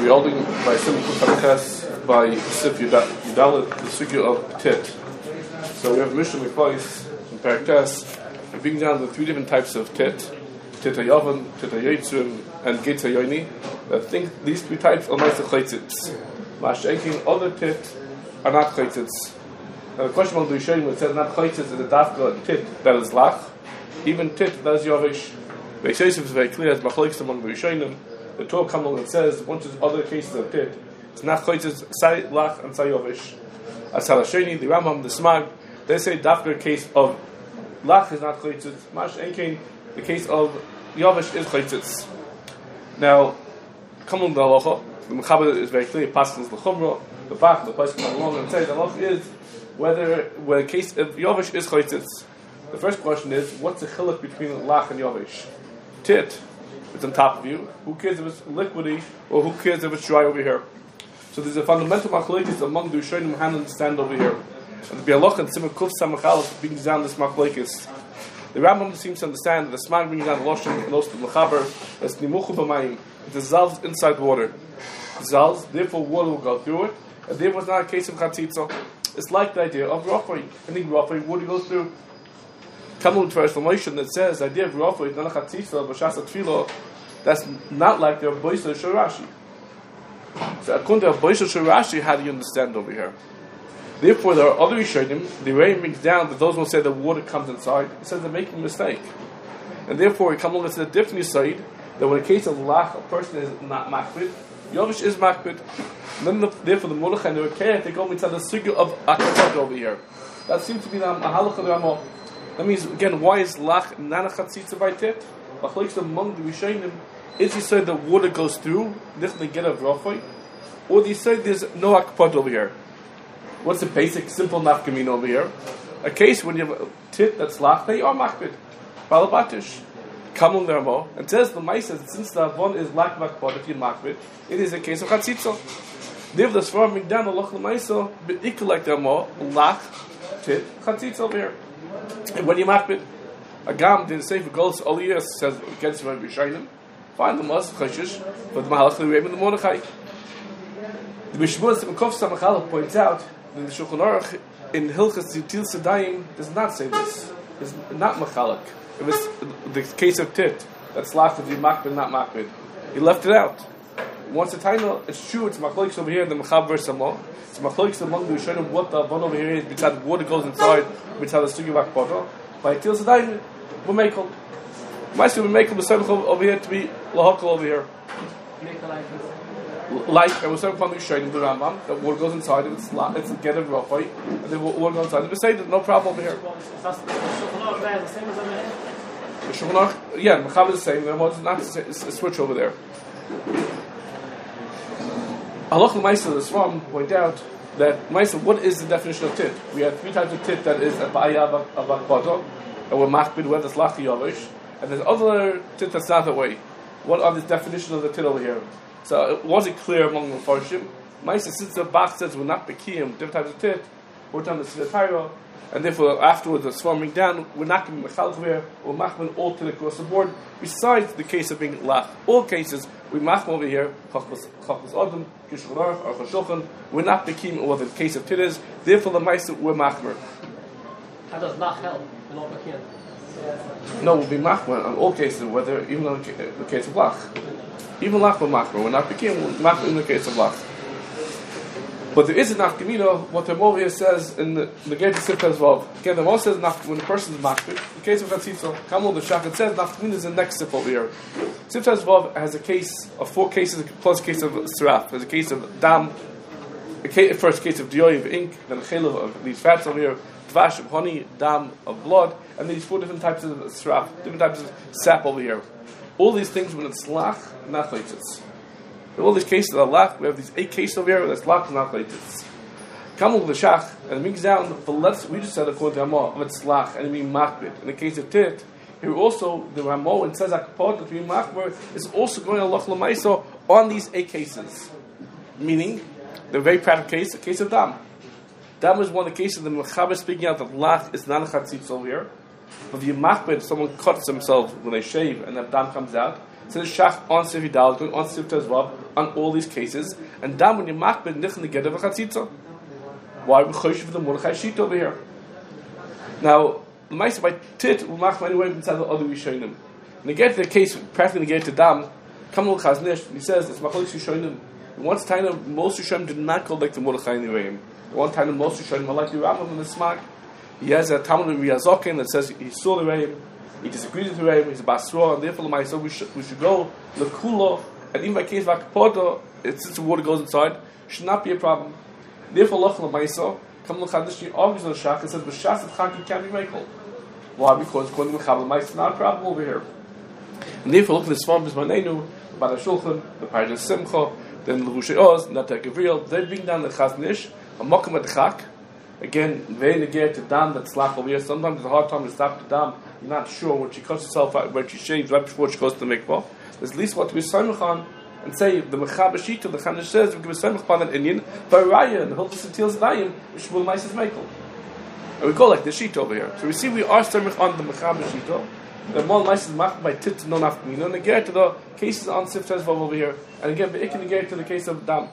We're holding by Simon Kufakas by Sif Yudalit, the Sugya of Tit. So we have Mishnah Mikvais in Paraktas. We're being down to three different types of Tit: Tit HaYavan, Tit HaYetzim, and Geit HaYoni. I think these three types are nice Chaitzitz. Masha'ekin, other Tit are not Chaitzitz. Now the question about the Rishonim, when it says not Chaitzitz, is a Dafka Tit that is Lach, even Tit that is Yovish. Beis Yosef is very clear as Machlokes among the Rishonim. The Torah comes along and says, once there's other cases of Tit, it's not Chaitzitz, Sai Lach, and Sai Yovish. As Halasheni, the Rambam, the Smag, they say Dafka case of Lach is not Chaitzitz. Masha'ekin, the case of Yovish is Chaitzitz. Now, come on the halacha. The Mechaber is very clear. Pascal the Chumrah, the Bach, the place come along and say the halacha is whether when a case of Yovish is Chaitzitz. The first question is, what's the chiluk between Lach and Yovish? Tit, it's on top of you. Who cares if it's liquidy or who cares if it's dry over here? So there's a fundamental machlokes among the Rishonim who understand over here. And the Bialoch and Simon Kuf Samachalot brings down this machlokes. The Rambam seems to understand that the Smag brings down the Loshen and also the Mechaber as Nimuchu B'mayim. It dissolves inside water. It dissolves, therefore water will go through it, and therefore it's not a case of Chatzitza. It's like the idea of Rafai. I think Rafai, water goes through. Talmud for explanation that says the idea of Rafai is not a Chatzitza, but Shasa Tefillah, that's not like the Boisa Shirashi. So according to Boisa Shirashi, how do you understand over here? Therefore, there are other Rishonim, the Ray brings down that those who say the water comes inside, it says they're making a mistake. And therefore, it comes along and says a different side, that when a case of Lach, a person is not Makbid, Yovish is Makbid. Then therefore, the Mordechai and the Rekeh, they go inside the Sugya of Akapot over here. That seems to be the Mahalach of the Ramah. That means, again, why is Lach not a Chatzitza by Tit? Machlokes among the Rishonim, is he said the water goes through, this they get a Rafai, or do you say there's no Akapot over here? What's the basic, simple nafkamin over here? A case when you have a tit that's lach, they are makbid. Balabatish. Kamul Nermo. And says the Maisa, since the Avon is lach makbid, if you're makbid, it is a case of chatzitza. Live the Svar Migdan, Loch the Maisa, but equal like Nermo, lach, tit, chatzitza over here. And when you're makbid, a gam didn't say for goals, all years says against Rabbi Shainim, find the most chashish, but the Mahalach the Rebbe the Mordechai. The Mishmur Simkov Samachalot points out in the Shulchan Aruch in Hilchas Yitil Sedayim does not say this. It's not machalak. If it's the case of tit, that's last of you makbid, not makbid. He left it out. Once the title, it's true. It's machlokes over here in the Mechaber Samo. It's machlokes among the Rishonim what the Avon over here is. B'tzad water goes inside. B'tzad the Sugya Vakbata. By Yitil Sedayim, we make it. Ma'aseh we make it over here to be lahakol over here. Like I was saying upon the Rishonim, the Rambam, that water goes inside, and it's a get of Rafai, and then water goes inside. And we say there's no problem over here. The Shulchan Aruch, yeah, Mechaber is the same. There's not a switch over there. Halach L'Maisa, the Svam point out that Maisa, what is the definition of tit? We have three types of tit that is a ba'aya of akbado, and we're machbid, whether it's lach yovish, and there's other tit that's not that way. What are the definitions of the tit over here? So it wasn't clear among the Farshim. Maisa, since the Bach says we're not Bekiyim, different types of tit, we're talking the Siddur Torah, and therefore afterwards the swarming down, we're not going to be Mechalch here, we're Machman all tit across the board, besides the case of being Lach. All cases, we Machman over here, Chachmas Adam, Kishul Aruch, Aruch HaShulchan, we're not Bekiyim, or the case of tit is, therefore the Maisa, we're Machmer. How does Lach help in all Bekiyim? No, we'll be Machmer on all cases, whether, even in the case of Lach. Even Lach will Machmer. We're not Pekim, we're Machmer in the case of Lach. But there is a Nafkamina, what the Rambam here says in the Gate of Siftas Vav. Again, the Rambam says when a person is Machmer, in the case of Chatzitza, Kamul the Shach, it says Nafkamina is the next sip over here. Siftas Vav has a case of 4 cases plus a case of Siraf. There's a case of Dam, first case of Dioy of ink, then a Chelav of these fats over here, Dvash of honey, Dam of blood, and these 4 different types of Siraf, different types of sap over here. All these things when it's lach, not chaitzitz. In all these cases that are lach, we have these 8 cases over here that's lach, not chaitzitz. Kamul l'shach, and it brings down, we just said according to Ramah, of it's lach, and it means makbid. In the case of tit, here also, the Ramah, and says akpot, that means makbid, is also going to lach l'maiso on these 8 cases. Meaning, the very practical case, the case of dam. Dam is one of the cases that the Mechaber speaking out that lach is not a chatzitz over here. But if you makbid, someone cuts themselves when they shave and that dam comes out, So the shach on Sif Yudal, going on Sif Tezvav, on all these cases, and then when you makbid nichen neged of a chatzitza. Why we chosh for the Mordechai sheet over here? Now, the Ma'aser by tit will mach anyway inside the other Rishonim. And again, to the case, practically get to dam, Kamal Chaznish, he says it's Macholis Rishonim. One time, most Rishonim did not go like the Mordechai Nireim. One time, most Rishonim are like the Rambam in the Smag. He has a Talmud in Riyazokin that says he saw the Reim, he disagrees with the Reim, he's a Basra, and therefore the Ma'aser we should go Lekulo, and even by case of Akapoto, since the water goes inside, should not be a problem. Therefore, Loch L'Maiso, Kamal Chaznish argues on the Shach and says, B'shas of Chaki can't be Mekel. Why? Because according to Mechaber L'Maiso, it's not a problem over here. And therefore, look at the Svam Bismanenu, the Bada Shulchan, the Parashat Simcha, then the Rushe Oz, Nata Gabriel, they bring down the Chaznish, a Mokum at the Chak. Again, they negate the dam that's slack over here. Sometimes it's a hard time to stop the dam. You're not sure when she cuts herself out, when she shaves right before she goes to the mikvah. There's at least what to be Samichan and say the Mechaber Shita, the Chanish says, we give a Samich upon an Indian, by Raya, and the Hilchos Atil Zayim, which will Maises Mekel. And we go like the Shita over here. So we see we are Samich on the Mechaber Shita. The Mol Maises Mach by Tit non after and again to the cases on Sif Tezvav over here. And again, the Ikin again to the case of dam.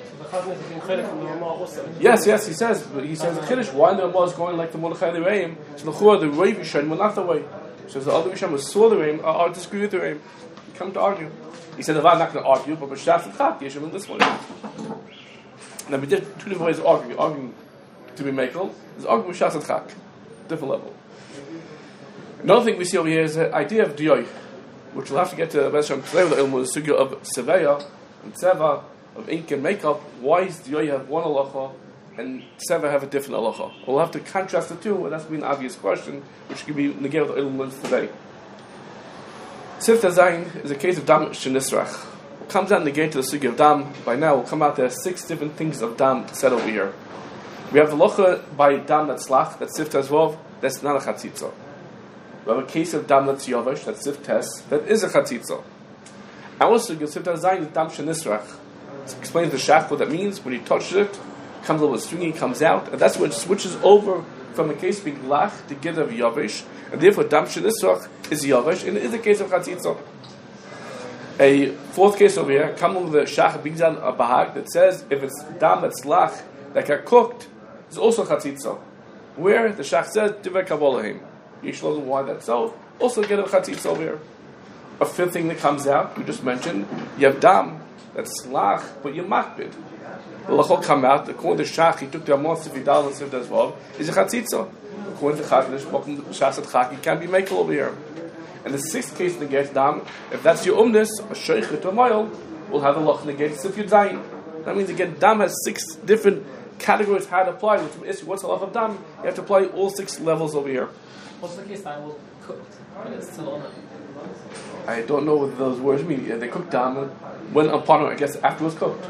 Yes, he says the Kiddush, why the Ramah is going like the Mordechai Reim, so the Chor, the Rav Yishon went not the way. So the other Yishon was saw the Reim, or disagree with the Reim. He come to argue. He said, I'm not going to argue, but B'shas and Chak, Yishon in this one. Now we did two different ways of arguing. Arguing to be Mekel, is arguing B'shas and Chak. Different level. Another thing we see over here is the idea of Diyoy, which we'll have to get to B'sham today with the Ilmu, the Sugya of Seveya and Seva, of ink and makeup. Why is Diyoy have one halacha and Seva have a different halacha? We'll have to contrast the two, and that's be an obvious question, which could be negated with the Ilmu today. Sif Zayin is a case of Dam Shenisrach. What comes out in the gate to the Sugya of Dam, by now will come out there are 6 different things of Dam said over here. We have the halacha by Dam that's Slach, that's Sif Tezvov, that's not a Chatzitza. We have a case of Dam that's Yovesh, that's Sif Tes, that is a Chatzitza. Our Sugya, Sif Zayin, is Dam Shenisrach. Explains the Shach what that means. When he touches it, comes a little stringy, comes out, and that's when it switches over from the case being lach to get of yavish, and therefore dam shenisrach is yavish, and it is a case of chatzitza. A fourth case over here, comes the Shach brings down a bahag that says if it's dam that's lach that got cooked, it's also chatzitza. Where the Shach says divrei kavolahim, you should know why that's so. Also get a chatzitza over here. A fifth thing that comes out, we just mentioned, you have dam that's lach, but you makbid. The lachol come out. According to Shach, he took the amon Sif Yudal and Sif Tezvav. Is a chatzitza. According to Chaznish, Shas at Chak, he can't be makel over here. And the 6th case negates dam. If that's your umnis, a sheichet or moil, will have the lach negate Sif Yudzayin. That means again, dam has 6 different categories how to apply. Which is what's the lach of dam? You have to apply all 6 levels over here. What's the case that will cook when it's still on it? I don't know what those words mean. Yeah, they cooked dam when upon it, I guess after it was cooked.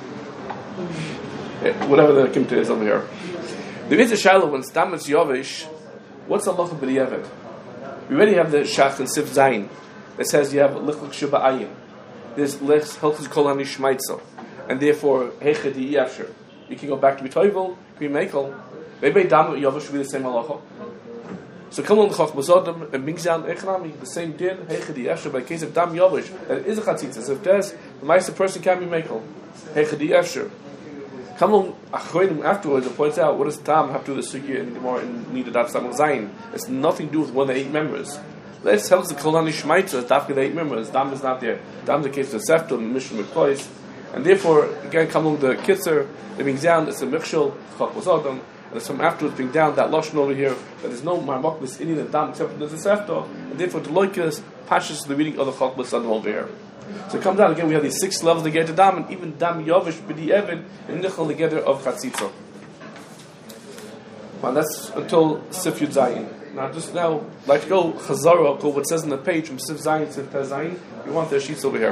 Yeah, whatever the kimta is over here. There is a shiloh when stam is yavish. What's the lach of b'diavad? We already have the Shach and Sif Zayin that says you have lichlik sheba'ayin. There's hilchos kol hanishmaitzel, and therefore hechadi yafshir. You can go back to b'toivel, be mekel. Maybe dam yavish should be the same halacha. So come on the chach b'zodem and brings down echnami the same din hechadi yafshir. By the case of dam yavish, that is a chatzitza. So if there's the nicer person can be mekel hechadi yafshir. Come on, Achronim afterwards and points out what does Dam have to do with the Sugya in the more in Nidadat Samach Zayin. It's nothing to do with one of the 8 members. Let's tell us the Kolani Shmaitza, Dafka the 8 members. Dam is not there. Dam is the case of the Sefton, the Mission McCloys. And therefore, again, come along the Kitzer, it brings down, it's a Michshel, Chok Bozodom, and there's some afterwards bring down that Lashon over here, that there's no Marmok, this Indian and Dam except for the Sefton, and therefore the Loikas, Pashas, the reading of the Chok Bozodom over here. So it comes down again. We have these 6 levels to get to dam, and even dam yovish b'di even and nichol together of chatzitza. Well, that's until Sif Yud Zayin. Now, just now, like to go chazara, go what it says on the page from Sif Zayin, Sif Tez Zayin. We want their sheets over here.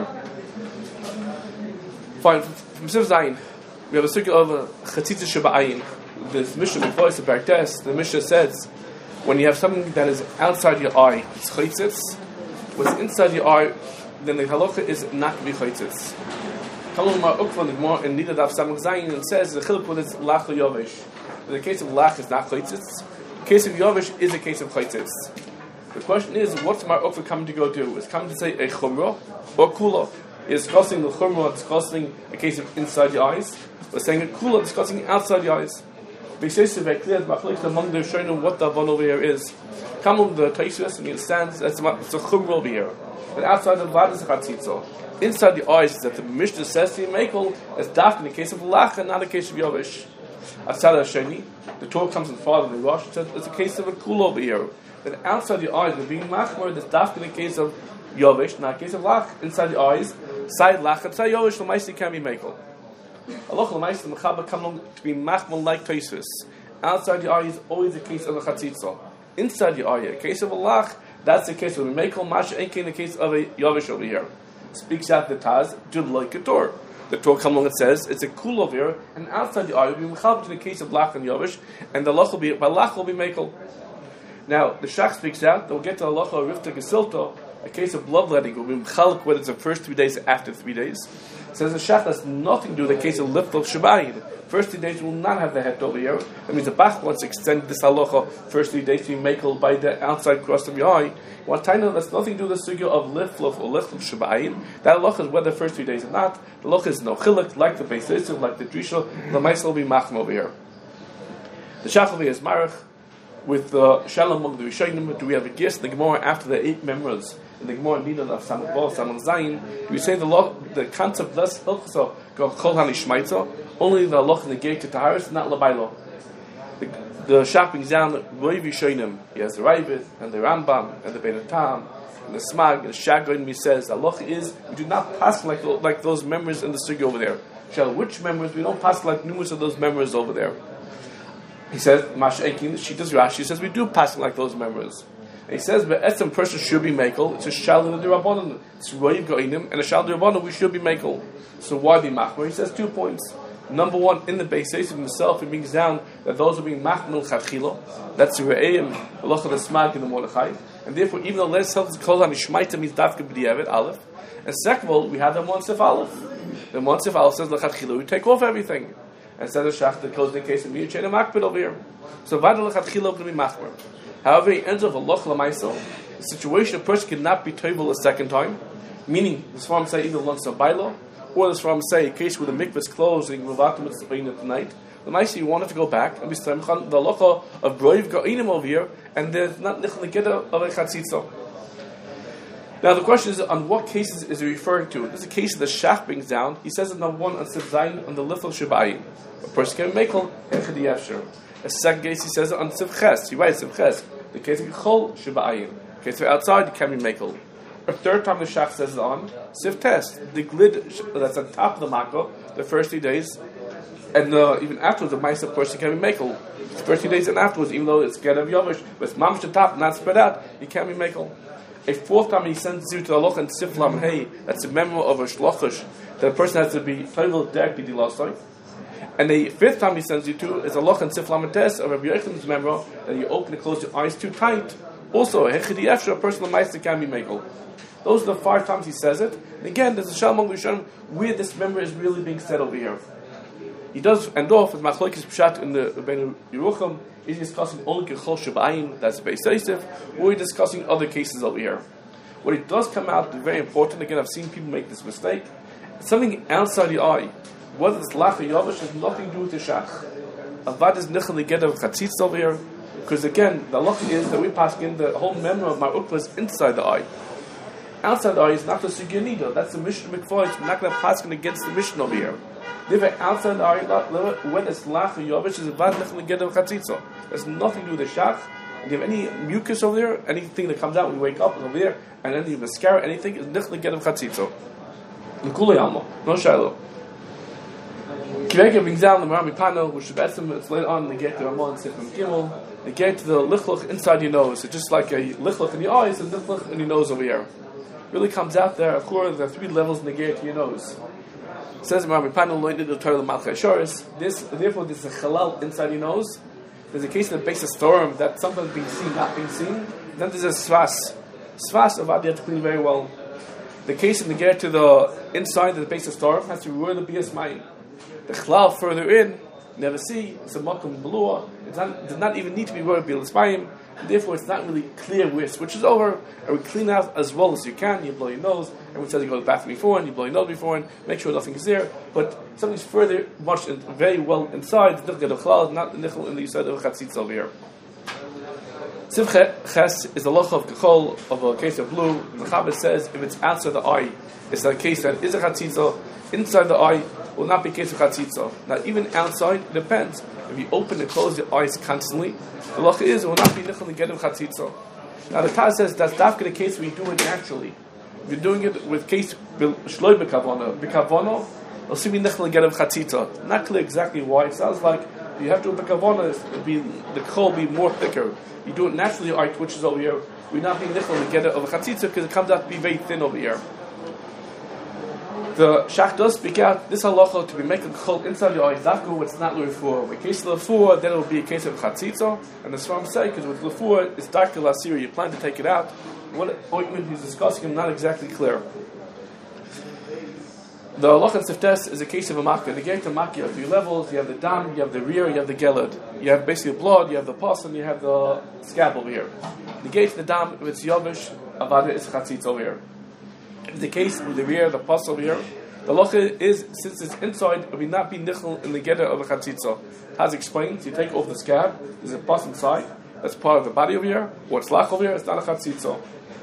Fine. From Sif Zayin, we have a circle of chatzitza sheba'ayin. The Mishnah voice of Bartes. The Mishnah says when you have something that is outside your eye, it's chatzitz. What's inside your eye, then the halacha is not to be chaytzitz. Kalumar Ukvan is more in Nidadat Samach Zayin and says the chiluk is lach yovish. In the case of lach is not chaytzitz. The case of yovish is a case of chaytzitz. The question is, what's Mar Ukva coming to go do? It's coming to say a chumrah or kula. It's discussing the chumrah, discussing a case of inside the eyes. We're saying a kula, discussing outside the eyes. They say so very clear, among the showing what the avon over here is. Come on the Taishus and he understands it's a chumrah over here. And outside the vad is a chatzitza. Inside the eyes is that the Mishnah says to Mekel as daf in the case of lach and not in the case of yovish. Outside of Sheni, the Torah comes in farther than the Rosh. It says it's a case of a kula over here. That outside the eyes, we're being machmor, that's daf in the case of yovish, not in the case of lach. Inside the eyes, side lach and side yovish, l'maisi can be Mekel. Allah l'maisi, the Mechaber come along to be machmor like Taishus. Outside the eye is always a case of a chatzitza. Inside the eye, a case of a lach, that's the case of a Mekel, Masha Enki in the case of a yovish over here. Speaks out the Taz, just like a Torah. The Torah comes along and says it's a kula over here, and outside the eye will be mechalbet in the case of lach and yovish, and the lach will be by lach will be mekel. Now the Shach speaks out. They'll get to halacha rifta gesilta, a case of bloodletting will be mechalek whether it's the first 3 days or after 3 days. Says the Shach has nothing to do with the case of lift of shabayin. First 3 days will not have the het over here. That means the Bach wants to extend this halacha first 3 days to be mekel by the outside cross of the eye. One time that's nothing to do with the sugya of lift or lift of shabayin. That halacha is whether the first 3 days or not. The halacha is no chilek like the Beis Yosef, like the Drisha. The Maisel will be machm over here. The Shach will be as marach with the shalom among the Rishonim. Do we have a guest in the Gemara after the 8 members? In the Gemara Nidon of Samach Bal, Samach Zayin, we say the concept less hilchasa go kol hanishmaitza, only the halacha in the gate to taharis, not labaylo. The shopping down Roiv Yishonim, he has the Ravid and the Rambam and the Bein Tam and the Smag and the Shagoin. He says the halacha is we do not pass like those members in the sugya over there. Shall which members we don't pass like numerous of those members over there. He says Masha Ekin, she does Rashi. He says we do pass like those members. And he says, but some person should be mekel. It's a shal in the Rabbanon. It's roiv goinim, and a shal in the Rabbanon we should be mekel. So why be machmer? He says 2 points. Number one, in the Beis Yosef himself, it brings down that those are being machmer chadchila. That's the re'eim, halacha the smag in the Mordechai. And therefore, even though less health is kol hanishmaita means dafka b'di'evet aleph. And second of all, we have the Monsif aleph. The Monsif aleph says l'chadchila we take off everything. And says the Shach that goes in the case of Mirchain and Makbid over here. So vada l'chadchila going to be machmer. However, he ends up a loch l'maisel. The situation a person cannot be toivel a second time, meaning the Sfarim say either lunch or bailo, or the Sfarim say a case where the mikvah is closed and Ruvatim is at the night. The Maisi wanted to go back and be the locha of broiv ga'inim over here, and there's not nichel negeda of a chatzitza. Now the question is, on what cases is he referring to? This is a case that the Shach brings down. He says in number 1 on Sif Zayin on the lifel shabayim. A person can make all echad yafshir. A second case he says on Sif Ches. He writes Sif Ches. The case of Chol Shiba'ayin. The case of outside, you can be Mekel. A third time the Shach says it on Sif Tes. The glid that's on top of the Mako, the first 3 days, and even afterwards, the Maisa person can be Mekel. The first 3 days and afterwards, even though it's Ged of Yovish, but it's Mamish the top, not spread out, you can be Mekel. A fourth time he sends you to Allah and Sif Lam Hey, that's a memo of a Shlochish, that a person has to be total derek b'di losai. And the fifth time he sends you to is a loch and siflam test of Rabbi Yochanan's member that you open and close your eyes too tight. Also, hechidi efshar, a personal meister can be mekel. Those are the 5 times he says it. And again, there's a shalom rishon where this member is really being said over here. He does end off with machlokes pshat in the Bein Yerucham. He's discussing only kechol shabayim, that's Beis Yosef, or he's discussing other cases over here. What it does come out very important. Again, I've seen people make this mistake. It's something outside the eye. Whether it's lach or yovish has nothing to do with the shach. Avad is nichel neged of chatzitz over here, because again, the halacha is that we pass in the whole memory of Mar Ukva is inside the eye. Outside the eye is not the sugya nida. That's the mission of mikvah. We're not going to pass against the mission over here. Live outside the eye, when it's lach or yovish, is avad nichel neged of chatzitz. There's nothing to do with the shach. If you have any mucus over there, anything that comes out when you wake up is over there, and any mascara, anything is nichel neged of chatzitz. L'kulei alma, no shiloh. Kiveka brings down the Marami Pano, which it's later on, they get to Ramon and Sifim Gimel, they get to the lichluch inside your nose. It's just like a lichluch in your eyes and lichluch in your nose over here. Really comes out there, of course, there are 3 levels in the gate to your nose. It says Marami Pano, loined the Torah Malchai Shoris. Therefore, there's a halal inside your nose. There's a case in the base of storm that sometimes being seen, not being seen. Then there's a svas. Svas of you have to clean very well. The case in the gate to the inside of the base of storm has to be the bias mind. The chlal further in, never see, it's a makom belua. It does not even need to be worried bilas mayim. Therefore, it's not really clear where it switches over, and we clean out as well as you can. You blow your nose, and we says you go to the bathroom before, and you blow your nose before, and make sure nothing is there. But something's further, very well inside, not the nichel in the yisod of chatzitza over here. Sivche ches is the loch of kachol of a case of blue. The Mechaber says if it's outside the eye, it's a case that is a chatzitza. Inside the eye will not be a case of chatzitza. Now, even outside, it depends. If you open and close your eyes constantly, the loch is it will not be nichel neged of chatzitza. Now, the Taz says that's dafka the case when you do it naturally. If you're doing it with case shloi b'kavana, it'll see me nichel neged of chatzitza. Not clear exactly why. It sounds like you have to do b'kavana. The kol be more thicker. You do it naturally, your eye twitches over here. We're not being nichel neged of a chatzitza because it comes out to be very thin over here. The Shach does speak out this halacha to be making chol inside your eyes. Dafku, it's not lefur. In case of lefur, then it will be a case of chatzitza. And the Sfarim say, because with lefur, it's dark lasiri. You plan to take it out. What ointment he's discussing, I'm not exactly clear. The halacha in Siftes is a case of a makkah. The gate of makkah, you have 3 levels. You have the dam, you have the rear, you have the gelad. You have basically blood, you have the pus, and you have the scab over here. The gate of the dam, if it's yavish, avada is chatzitza over here. The case with the rear, the pus over here, the locha is, since it's inside, it will not be nichel in the geder of a chatzitza. As explained, you take off the scab, there's a pus inside, that's part of the body over here, or it's lach over here, it's not a chatzitza.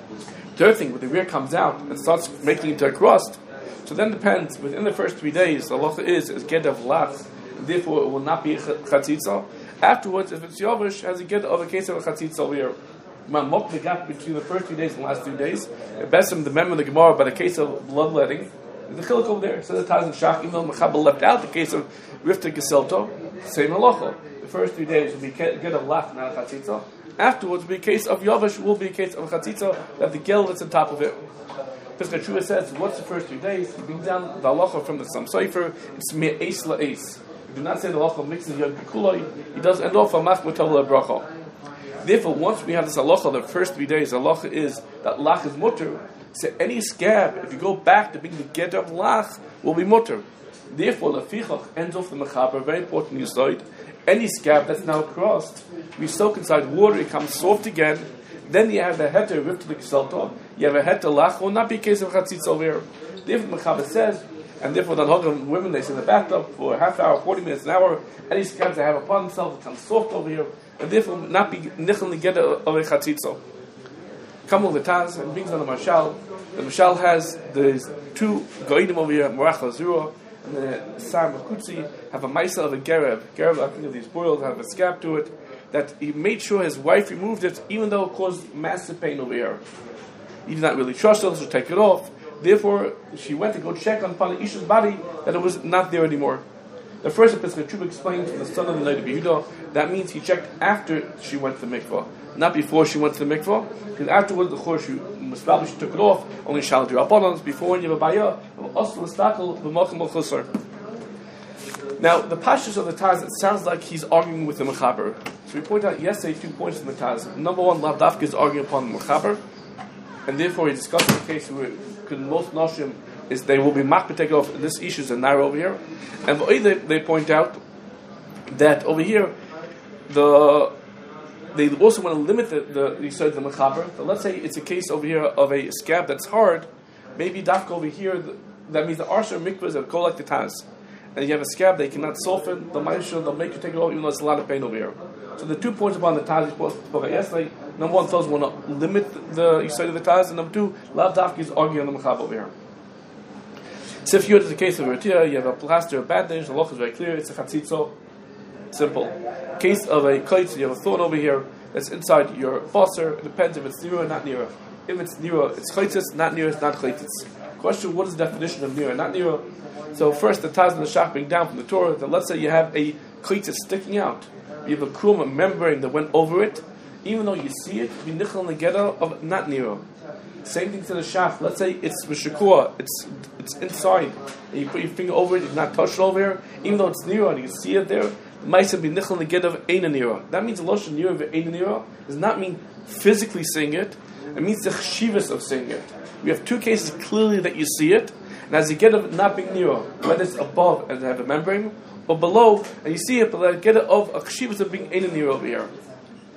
Third thing, when the rear comes out and starts making into a crust, so then depends, within the first 3 days, the locha is geder of lach, therefore it will not be a chatzitza. Afterwards, if it's yavish, has a geder of a case of a chatzitza over here. Mok the gap between the first 3 days and the last 2 days. Besim, the member of the Gemara, by the case of bloodletting, the chiluk over there. So the Taz and Shach, even though Mechaber left out the case of Rifta Geselto, same halacha. The first 3 days will be get a lach, not a chatzitza. Afterwards, will be a case of Yavish, will be a case of chatzitza, that the gel that's on top of it. Pesach Shua says, what's the first 3 days? You bring down the halacha from the Sam Sefer, it's mere ace la ace. You do not say the halacha mixes Yom Kikulai, he does end off a machmut tavla bracha. Therefore, once we have this halacha, the first 3 days, halacha is that lach is mutter. So any scab, if you go back to being the get of lach, will be mutter. Therefore, lefichach ends off the mechaber, very important yesod. Any scab that's now crossed, we soak inside water, it comes soft again. Then you have the heter ripped to the kiselto. You have a heter lach, will not be a case of chatzitza over here. Therefore, mechaber says, and therefore, the Hagam women they sit in the bathtub for a half hour, 40 minutes, an hour. Any scabs they have upon themselves, it comes soft over here. And therefore not be nichel neged of a chatzitza. Come with the Taz and brings on the Mashal. The Mashal has there's 2 goidim over here, Morach Lazura, and the Sam Kutzi have a Maisa of a Gereb. Gereb, I think of these boils, have a scab to it, that he made sure his wife removed it, even though it caused massive pain over here. He did not really trust her, so take it off. Therefore, she went to go check on Isha's body that it was not there anymore. The first Pesach Chuba explained to the son of the Noda B'Yehuda, that means he checked after she went to the mikvah, not before she went to the mikvah, because afterwards, of course, she took it off, only Shal Dirabbanans, before when you have a bayah, also l'stakel, v'malchim al-chusar. Now, the pashtus of the Taz, it sounds like he's arguing with the Mechaber. So we point out yesterday 2 points in the Taz. Number 1, Lav Dafka is arguing upon the Mechaber, and therefore he discussed the case where most Noshim is they will be makbid take off this issue is a narrow over here, and they point out that over here they also want to limit the mechaber. So let's say it's a case over here of a scab that's hard, maybe dafka over here that means the arsha mikvahs that go like the Taz, and you have a scab they cannot soften the ma'aseh, they'll make you take it off even though it's a lot of pain over here. So the 2 points upon the Taz spoke yesterday. Number 1, those want to limit the yisod of the Taz, and number 2, Lav Dafka is arguing on the mechaber over here. So if you have the case of Ratia, you have a plaster of bandage, the loch is very clear, it's a chatzitzo, simple. Case of a kaitz, you have a thorn over here that's inside your basar, it depends if it's nira or not nira. If it's nira, it's chaitzis, not nira, it's not chaitzis. Question, what is the definition of nira, not nira? So first, the Taz and the Shach bring down from the Torah, that let's say you have a chaitzis sticking out, you have a krum, a membrane that went over it, even though you see it, you nichel negeda of not nira. Same thing to the shaft. Let's say it's mishakua, it's inside, and you put your finger over it, it's not touched over here, even though it's nira and you can see it there. The ma'aseh be nichel neged of eina nira. That means the lashon nira of eina nira does not mean physically seeing it. It means the chshivas of seeing it. We have 2 cases clearly that you see it, and as you get of not being nira, whether it's above and they have a membrane, or below and you see it, but get of a chshivas of being eina nira over here.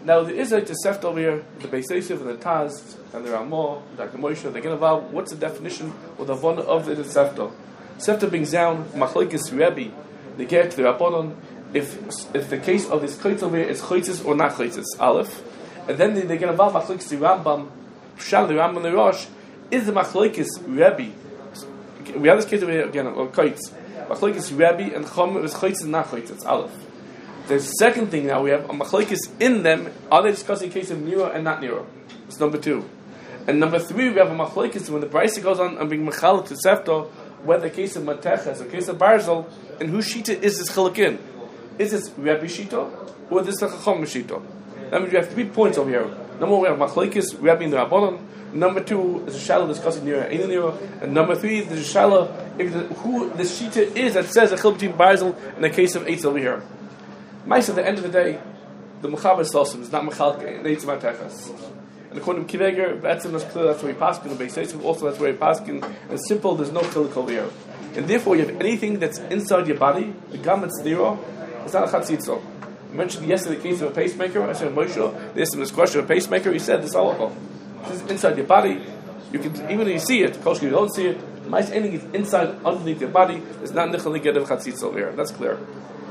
Now there is a Tosefta over here, the Beis Yosef and the Taz and the Ramah, Dr. Moshe. They're going to what's the definition or the von of the Tosefta? Tosefta brings down Machlokes Rebbe. They get to the Rabbanon if the case of this chaytz over here is chaytzis or not chaytzis, Aleph, and then they're going to involve Machlokes the Rambam, Pshal the Rambam the Rosh. Is the Machlokes Rebbe? We have this case over here again on chaytz. Machlokes Rebbe and Chom is chaytzis not chaytzis, Aleph. The second thing now we have a machlokes in them. Are they discussing the case of Nira and not Nira? It's number 2. And number 3, we have a machlokes when the Brisa goes on and being mechal to Sefta, whether the case of Mateches or case of Barzel, and whose shita is this chilakin? Is this Rebbe shita or this the Chacham shita? That means we have 3 points over here. Number 1, we have machlokes Rebbe in the Rabbanon. Number 2 is a shallow discussing Nira and Nira, and number 3 is a shallow who the shita is that says a chil between Barzel and the case of Eitz over here. Mice at the end of the day, the Mechaber Salsim is not Mechal Neitz Matechas. And according to Kiveger, Betzim is clear that's where he paskin, and Beis Yosef also that's where he paskin, and simple, there's no chilik over here. And therefore, you have anything that's inside your body, the garment stira, it's not a chatzitzo. I mentioned yesterday the case of a pacemaker. I said, Moshe, there's this question of a pacemaker. He said, this halacha. This is inside your body. You can, even if you see it, kosher, you don't see it. Mice, anything is inside, underneath your body, it's not nichal get of chatzitzo over here. That's clear.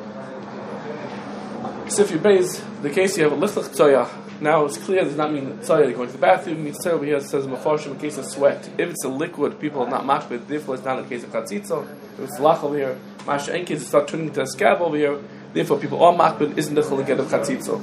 So if you base the case you have a lichlich tzoya, now it's clear does not mean tzoya to go into the bathroom. It means tzoya over here it says mafarshim in case of sweat. If it's a liquid, people are not makbid, therefore it's not in the case of chatzitzo. If it's lach over here, masha en case it starts turning into a scab over here, therefore people are makbid, isn't the chilik of chatzitzo.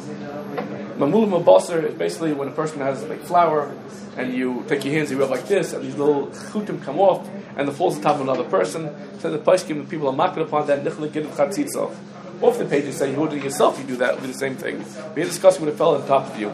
Mamul mabasar is basically when a person has like flour and you take your hands, you rub like this, and these little chutim come off and it falls on top of another person. So the paiskim, the people are makbid upon that nichlik of chatzitzo. Off the pages say you order yourself, you do that, with the same thing. We're discussing with a fellow on top of you.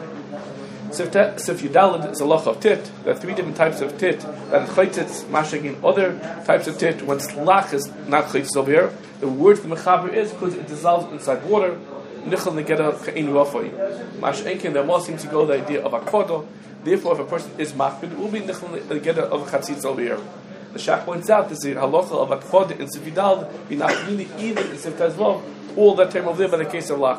So if you dalid is a loch of tit, there are 3 different types of tit. That is chaytitz, mashagin, other types of tit. When lach is not chaytitz over here, the word the mechaber is because it dissolves inside water. Nichel negeda kein rafoi. Mashenkin, there more seems to go the idea of akodo. Therefore, if a person is makbid, it will be nichel negeda of chatzitz over here. The Shach points out this is halacha of akfod in Sifidal, be not really even in Sifta Zvav, all that time over there by the case of Lach.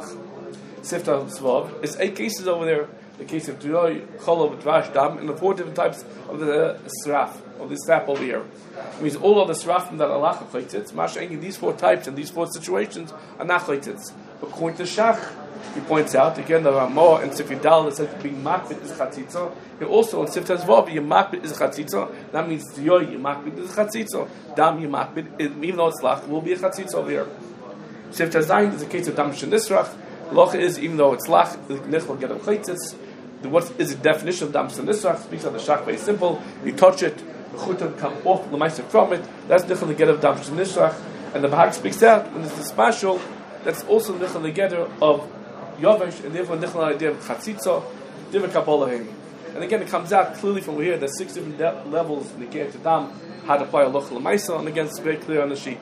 Sifta Zvav is 8 cases over there, the case of Tuyoy, Cholov, Dvash, Dam, and the 4 different types of the Sraf, of the sap over here. It means all of the Srafim that Allah chaytitz, Masha'engi, these 4 types and these 4 situations are not chaytitz. According to Shach, he points out, again, there are more in Sifidal that says being makbid is chatzitza. And also in Sifta Zvav, your makbid is chatzitza. That means Tuyoy, your makbid is chatzitza. Dam, your makbid, even though it's lach, will be a chatzitza over here. Sifta Zayin is a case of Dam Shenisrach. Loch is, even though it's lach, the nech will get a chaytitz. What is the definition of Dam Shenisrach? Speaks on the Shach, very simple. You touch it, the chutim come off the ma'aser from it. That's nech will get of Dam Shenisrach. And the Bahag speaks out, when it's the special, that's also nech will get of Yovesh, and therefore nech will idea of chatzitza, diva kabbalahim. And again, it comes out clearly from here, there's 6 different levels in the Ger to Dam, how to apply a loch l'maisa, and again, it's very clear on the sheet.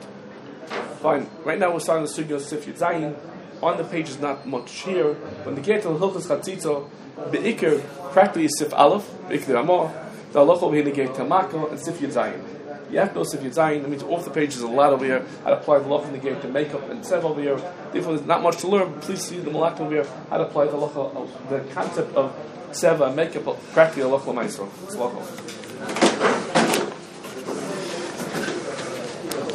Fine. Right now we're starting the Sugya of Sif Yitzayin. On the page is not much here. When the Ger to Hilchos Chatzitza, Be'ikr, practically is Sif Aleph, Be'ikr Ramah, the halacha over here in the Ger to Mako, and Sif Yitzayin. You have to know Sif Yitzayin, that means off the page is a lot over here, how to apply the halacha in the Ger to makeup and Sev over here. Therefore there's not much to learn, please see the Malak over here, how to apply the halacha, the concept of Seva and makeup, practically halacha l'maisa. It's halacha.